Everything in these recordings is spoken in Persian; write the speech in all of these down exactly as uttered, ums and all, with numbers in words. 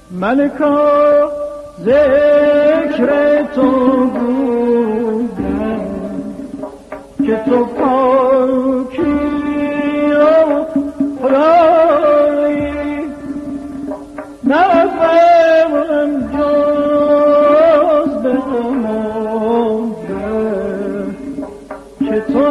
ملکا ذکر تو بودم که تو پاکی و خدایی نرفتم جز به موجه که تو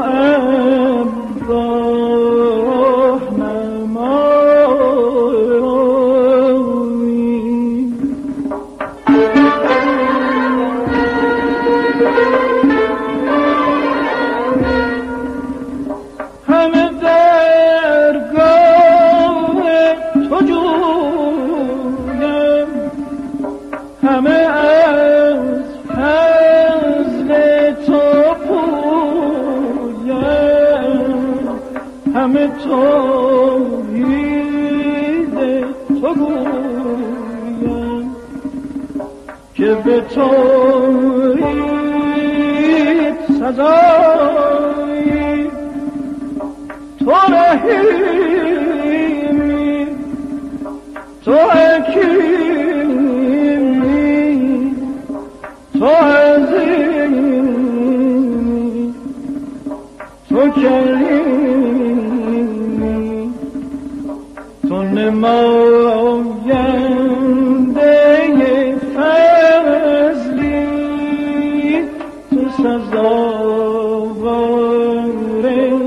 همه توحید تو گویم که به توحید سزایی تو رحیمی تو حکیمی تو عظیمی تو کریمی تو نماینده فضلی تو سزاوار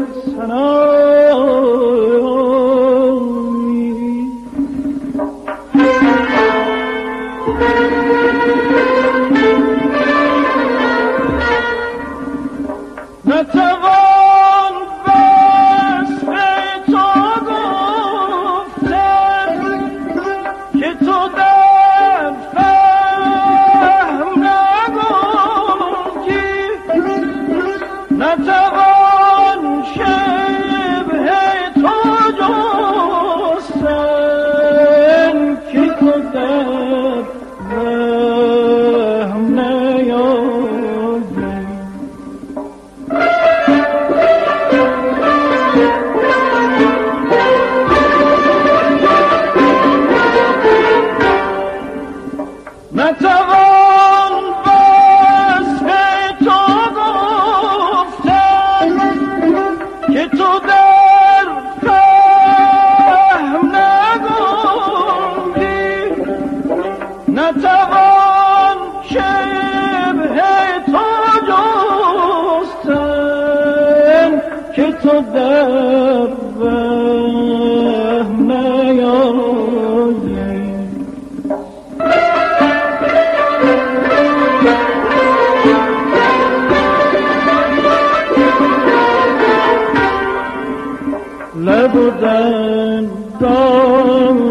ثنایی نتوان وصف تو گفتن که تو در فهم نگنجی نتوان شبه تو جستن که تو در فهم نیایی نتوان وصف تو گفتن که تو در فهم نگنجی نتوان شبه تو جستن که تو در فهم نیایی لب و دندان